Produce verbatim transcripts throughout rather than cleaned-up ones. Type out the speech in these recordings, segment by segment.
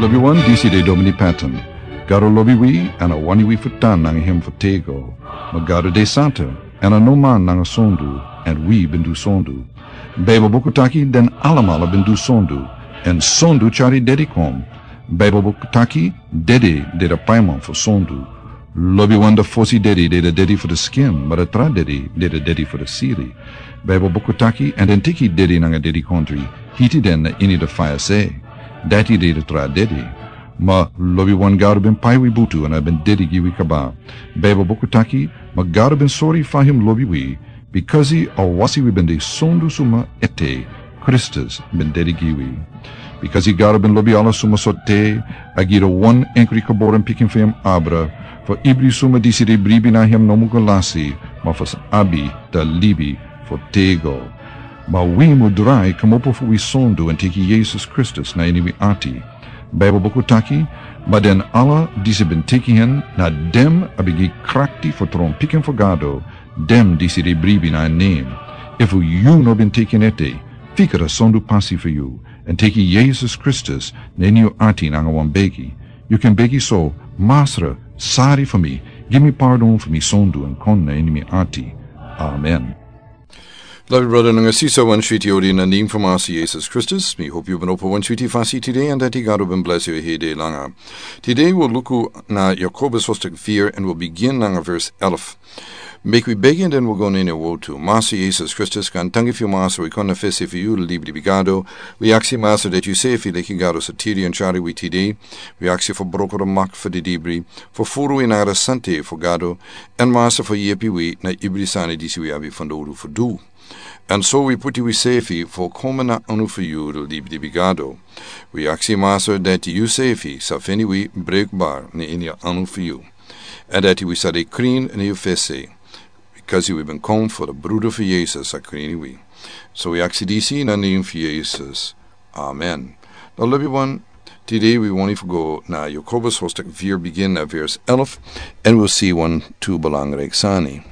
Lobi wan disi de domini pattern. Garo lobi wi ana wani wi futan nang him fatego. Magaro de santa ana no man nang sondu and we bindu sondu. Bebo bokutaki den alamala bindu sondu and sondu chari dedikom. Bebo bokutaki dedi de the paimon for sondu. Lobi wan the fosi dedi de the dedi for the skin, but a tra dedi de the dedi for the siri. Bebo bokutaki and then tiki dedi nang a dedi country. Hiti den ini the fire say. Dati de the tra dedi. Ma lobi wan garo ben pai wi butu and I ben dedi giwi kaba. Bebo bokutaki ma garo ben sorry for him lobi wi because he or wasi we ben de sondu suma ete Christus ben dedi giwi. Because he garo ben lobi ala suma sote agira one enkri kaboren picking for him abra for ibri suma disi de bribi na him nomu galasi ma fas abi da libi for tego. Ma we mudurai kamopo fu wi sondu and tiki Jesus Christus na ini wi ati. Bible bokutaki, maar den alle die ze ben teki hen, na dem abigi krakti for tron piken for gado, dem die ze de bribi na name. If you no ben teki ete, fikera sondu passi for you, and teki Jesus Christus, na you ati na wan beki. You can beki so, Masra, sorry for me, give me pardon for me sondu and kon na ini mi ati. Amen. Beloved brother, nang asisa one shwiti odi na ning from us Jesus Christus. Me hope you've been open one shwiti fasi today and that God will ben bless you here day langa. Today we'll look na Jacobus hoofstuk vier and we'll begin nanga verse elf. Make we begin then we'll go in a woe to Master Jesus Christus kan tangi fi master we kon na fesse fi you libri bigado. We ask you master that you say fi leki gado satiri and chari we today. We ask you for brokere mak for the debris, for furu in ara sante for gado, and master for yepi we na ibri sani disi we abi fandoru for do. And so we put you safety for komena anu for you to leave the bigado. We ask you, master, that you safety safeni we break bar ne in your anu for you. And that we sade clean in your face, because you have been come for the brood of Jesus a clean we. So we ask you this in the name of Jesus. Amen. Now, love you one. Today we want to go na Jacobus hoofstuk vier begin na verse elf, and we'll see one two belangrijk sani.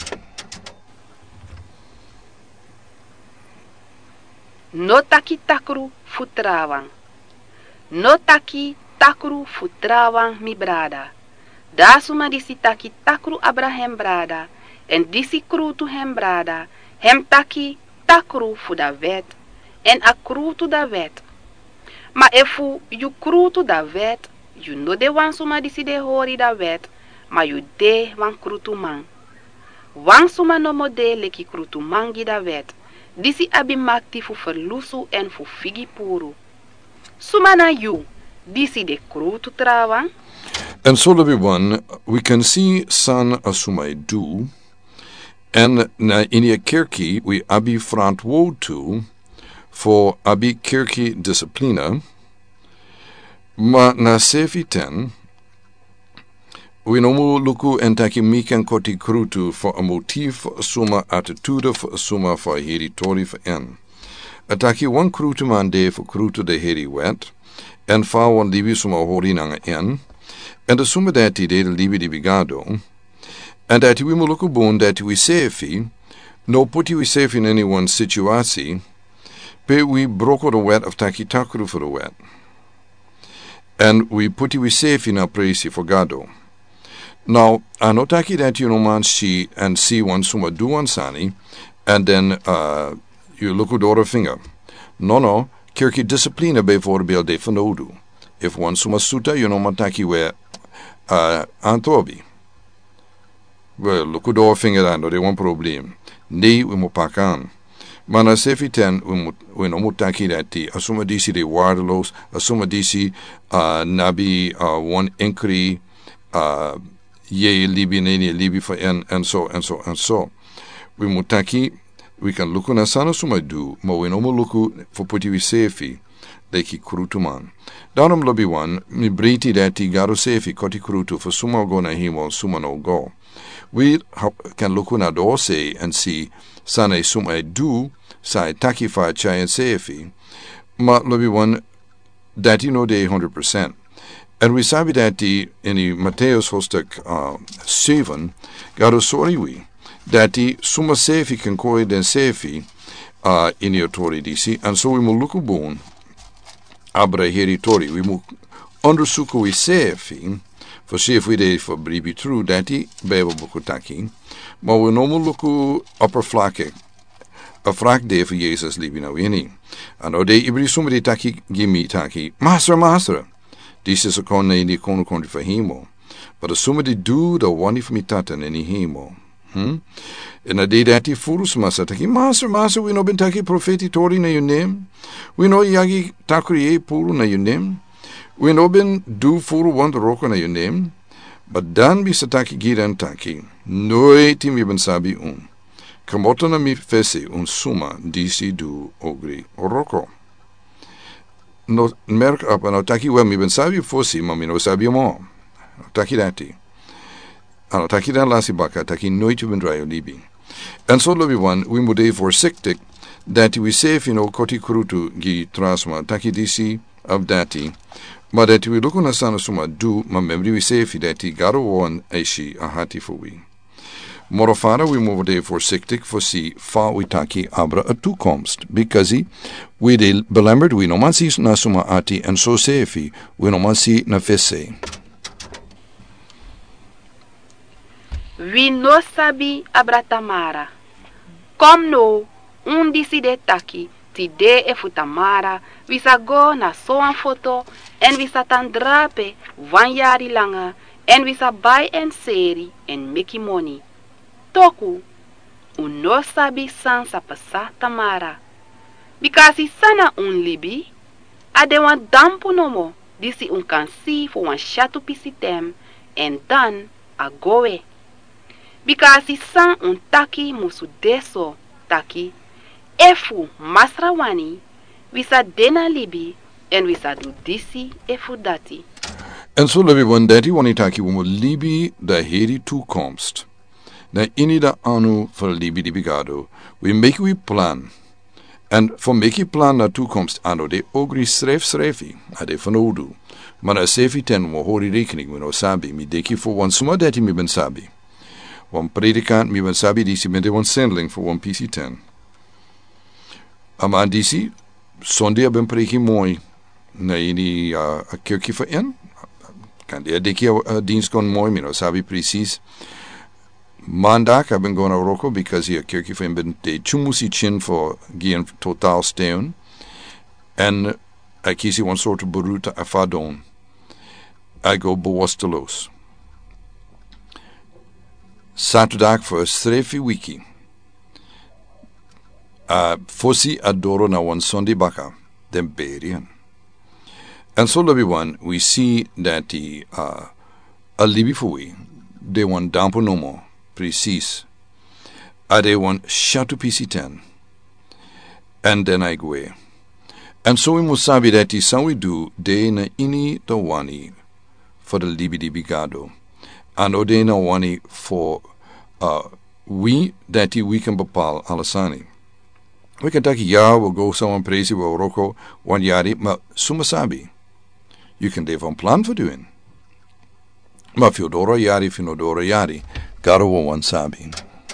No taki takru futrawang. No taki takru futrawang mi brada. Da suma disi taki takru Abraham brada. En disi kru tu hem brada. Hem taki takru fu da wet. En a kru tu da wet. Ma efu you kru tu da wet. You no de wan suma disi de hori da wet. Ma you de wan kru tu man. Wan suma no mo de leki kru tu mangi da wet. Disi abi makti fu verlusu en fu figi puru. Sumana you, disi de krutu trawan. And so everyone, we can see san asumai do, and na in je kerki we abi front wo to, for abi kerki disciplina, ma na sefi ten, we nomu luku en taki mikan koti krutu for a motief for suma attitude for suma for a heritori for en. Ataki one krutu mande for krutu de heri wet, en fa one libi suma horinanga en, and the suma dati de libi di bigado, and that we muluku bon that we sefi, no puti we safe in anyone's situasi, pe we broko the wet of taki takru for the wet, and we puti we safe in our praise for gado. Now, anotaki that you know man see and see one suma do one sani, and then uh, you look at the finger. No, no, kirki disciplina before bel de fanodu. If one suma suta, you know mataki we uh, antobi. Well, look at the finger and they one problem. Ne we mo pakan. Mana sefi ten we no mutaki that the asuma disi de wardelos, asuma disi uh, nabi uh, one inkri uh, ye libi nene libi for en and so and so and so. We mutaki we can look on a sana suma do ma we no mo luku for puti we sefi leki krutuman. Downum lobby one mi briti dati garo sefi koti krutu for suma go na himo suma no go. We can look on a do say and see sana suma do sai taki fa chai and sefi ma lobby one dati no de hundred percent. And we sabi that the in the Matthäus hoofstuk uh, seven, garo sorry we that the suma sefi can koi den sefi uh, in your tori disi, and so we mo luku bon abra heri tori we mo onderzoeken we sefi, voor see if we de voor bribi true dat die Bijbel boeken taki, maar we noemen luku oppervlakkig. A vraag de voor Jezus lieve nou in. En o de ibri somebody taki gimme taki, master master. Dit is ook een die kono kono voor hemel. Maar als somebody do de one voor me taten in die hemel. Hm? En dat deed dat die furus massa taki, master master we no ben taki profeti tori na je neem. We no yagi takriye puru na je neem. We no ben do furu want roko na je neem. Maar dan bisa taki giran taki. Nooit mi ben sabi un. Kamoto na mi fese un suma disi du ogri roko. No merk up ano taki wel mi ben sabi fosi ma mi no sabi mo. Taki dati. Ano taki dan lasi baka taki nooit ben drayo libi. En so lobi wan we mude voorzichtig dat we sef you know koti krutu gi trasma taki disi of dati. Maar dat we lukken na sana suma du ma memory we sef dati garo won aishi ahati for we. Morofara we mude voorzichtig voor si fa we taki abra a toekomst because we de belemmerd we no man si na suma ati en so sefi we no man si na fesse. We no sabi abratamara. Kom no, un decide taki, ti de e futamara, we sa go na soan foto, en we sa tan drape, one jari langer, en we sa buy en seri, en make money. Toku, un no sabi san sa pasa tamara. Because sana un libi, ade wan dampu no mo, disi un kan si for wan shatu pisitem, en dan a goe. Because san un taki musu deso taki, efu masrawani, wisa dena libi, en wisa du disi efu dati. En zo lebi wandati wani taki wumu libi da heri toekomst. Na ini da anu voor libi di bigado, we make we plan. En voor make plan na toekomst anu de ogri schrijf schrijfi, ade van odu. Maar na sefi ten wo hori rekening we no sabi, mi deki voor wan suma dati mi ben sabi. Wan predikant mi ben sabi disi ben de wan sendling voor wan P C ten. Ama disi, sonde ben preki mooi. Na ini uh, a kerkje voor en. Kan de deki uh, dienst kon mooi, mi no sabi precies. Maandag hebben we gaan naar Roko, because hier kerkje voor ben de chumusi chin voor geen totaal steun. En ik kies een soort beroerte afadon. Ik go bewasteloos. Zaterdag voor strefi wiki. Uh, Fossi adoro na one Sunday baka, den berien. And so lobby one, we see that the uh, a libi fui, de one dampo no more, precies. A de one shatu P C ten. And then I go away. And so we must sabi that the some we do, de na ini the wani for the libi di bigado. And ode na wani for uh, we that we can bepal alasani. We can take ja, we'll go someone praise we'll roko one yari, ma sumasabi. You can live on plan for doing. Ma fiodoro yari finodoro yari, garo one sabi.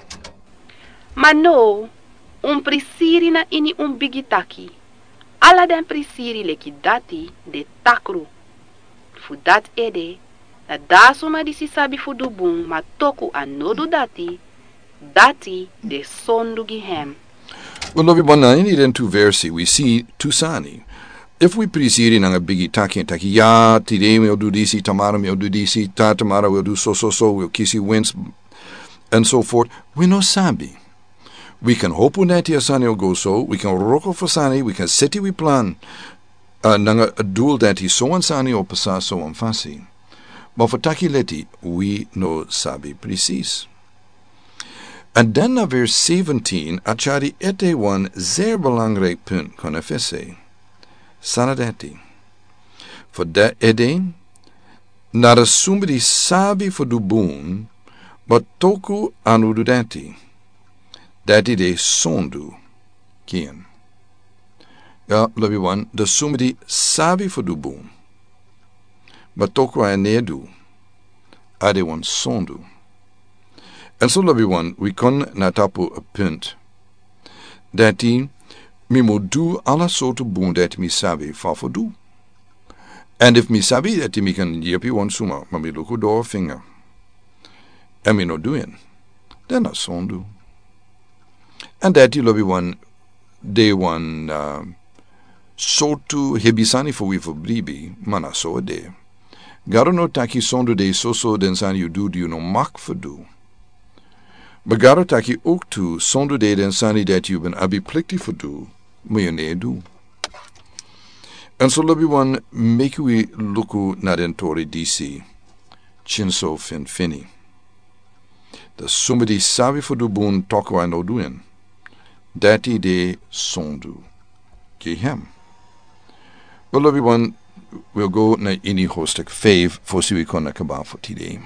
Ma no, un prisiri na ini un bigitaki. Alla den prisiri leki dati de takru. Fu dat ede, na dasuma disi sabi fu dubung ma toku anodu dati, dati de sondu gihem. Well, lobi bana ini den tu versi we see tusani. If we prisiri nanga bigi taki and taki ya today we'll do disi tomorrow we'll do disi ta tomorrow we'll do so so so we'll kisi wins and so forth. We no sabi. We can hope unati asani will go so. We can roko for sani. We can seti we plan. Uh, nanga a dual that he so ansani o pasa so anfasi. But for taki leti we no sabi precies. En dan naar vers zeventien, achari ete one zeer belangrijk punt kon efese. Sanadati. Voor de ede, naar de sumbedi sabi voor du boon, but toku anu dati. Dati de sondu, kien. Ja, labi one, de sumbedi sabi voor du boon, but toku anedu, ade one sondu. En zo labi one, we kon natapu a punt. Dati, mi mo do alla soorten boon dat mi sabi fa for do. And if me sabi that me can yepi one suma, ma me luku do finger, and me no doing, then I sondu. And that you lobby one day one uh, so to hebisani for we for bribi, mana so a day. Garo no taki sondu de so so den san you do do you no mak for do. But garo taki ook to sondu de den sani that you ben abi plikti for do, mo you ne do. En so lobby one make we luku na den tori D C, chinso fin fini. The somebody sabi for do boon toko I no doing. Dati de sondu. Ki hem. Well lobby one we'll go na ini hostek fave for si we kona kaba for today.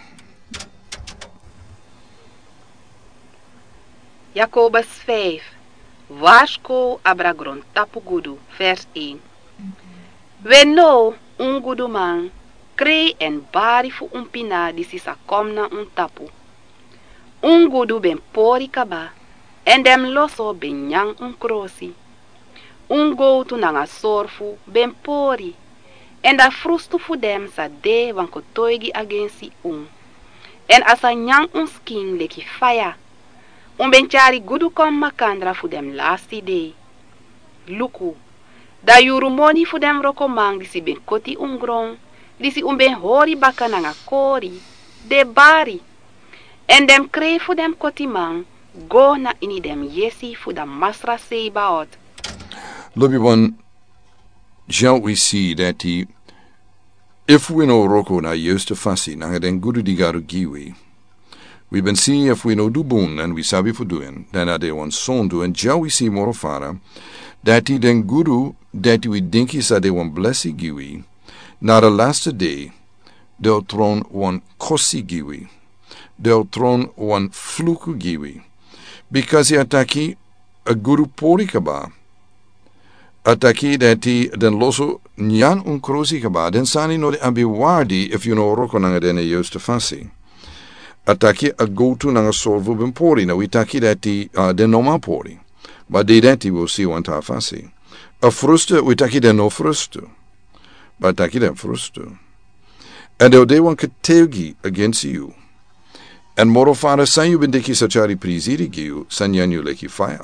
Jacobus vijf. Waarschuw abragron tapu gudu, vers één. We no un gudu man, krei en bari fu un pina di sisa komna un tapu. Un gudu ben pori kaba, en dem loso ben nyang un krosi. Un goutu nanga sorfu ben pori, en da frustu fu dem sa de wan kotoigi agensi un. En asa nyang un skin leki faya, un ben chari gudu kom makandra fu dem lasti de. Luku, da yuru moni fu dem rokomang disi ben koti ungron, disi un ben hori baka nanga kori, de bari. En dem kree fu dem koti mang, go na ini dem yesi fu da masra seibaot. Lobby one, shall we see that he, if we no roko na used to fasi na den gudu digaru giwi, we been see if we no do boon and we sabi for doing, then ade one son do and shall we see morofara, that he den guru that we dinky sa de one blessi giwi, na the last day, they'll thrown one kosi giwi, they'll thrown one fluku giwi, because he ataki a guru porikaba, ataki that he den loso nyan un krosi kaba, den sani no de abiwardi if you know roko nanga den e used to fasi. Ataki a go to nanga solvo ben pori, na we taki that he uh, den noma pori. But de that he will see one ta fasi. A fruste, we taki den no fruste. But taki den fruste. And de de one ketegi against you. And moro fara san you ben deki sachari priziri giu, san yan you leki fire.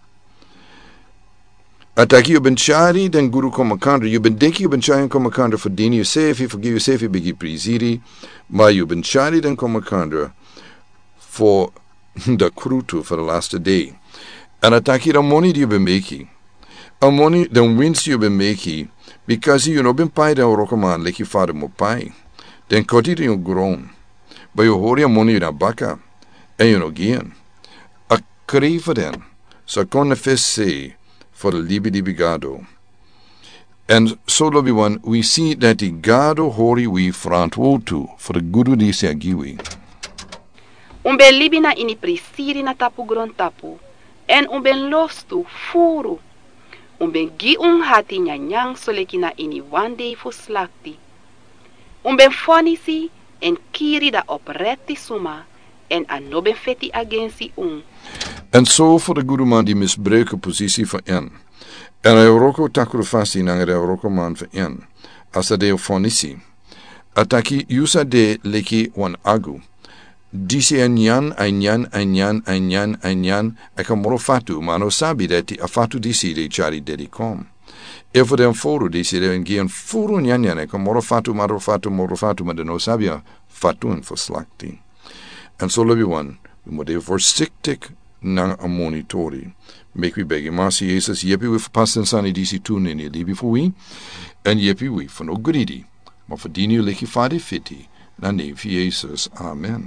Ataki you ben chari den guru komakandra, you ben deki you ben chari komakandra for dini you say if he forgive you say if he begi priziri, ma you ben chari den komakandra for the krutu for the last day. And ataki the money you ben making. A money the wins you ben making because you no ben pai den rokoman leki father mo pai. Den koti den you grown. But you hori a money na baka and you no gian. A crave for den. So kon the first say for the libidi bigado. And so lobby one, we see that the gado hori we front wotu for the gudu di se agiwi. Umbe libina ini prisiri na tapu gron tapu, en umben lostu furu. Umben gi un hati nyanyang soleki na ini one day fu slakti. Umben fonisi en kiri da opretti suma, en anoben feti agensi un. En so voor de goede man die misbruiken positie van en. En hij roko takuru fasti nang de roko man van en. As de fonisi. Ataki yusa de leki wan agu. Disi anyan anyan anyan anyan anyan akamoro fatu mano sabi deti afatu disi de chari dedikom. E voor den foru disi de ngien furu nyan nyan akamoro fatu maro fatu moro fatu maar de no sabia fatun for slakti. En so lobby one, we moet even voorzichtig na a monitori. Make we beg Masi Jesus, yepi we verpassen sani disi tun in je libi voor wie, en yepi we van ook greedy, maar verdien je leki fadi fiti, na neef Jesus, amen.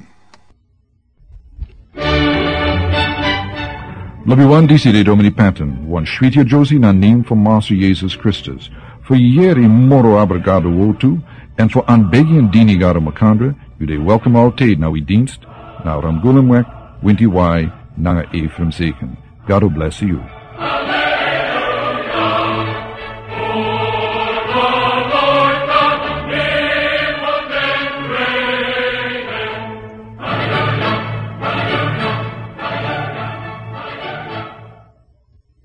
Lobby one disi de Domini Patton, one Schwitja Josie na neem van Master Jesus Christus, voor jeri moro abrigado wotu, en voor aanbegi en dini gado makandra, u de welcome altijd na uw dienst, na Ramgulemwek, Winty Y, Nanga Ephraim Zeken. God will bless you. Amen.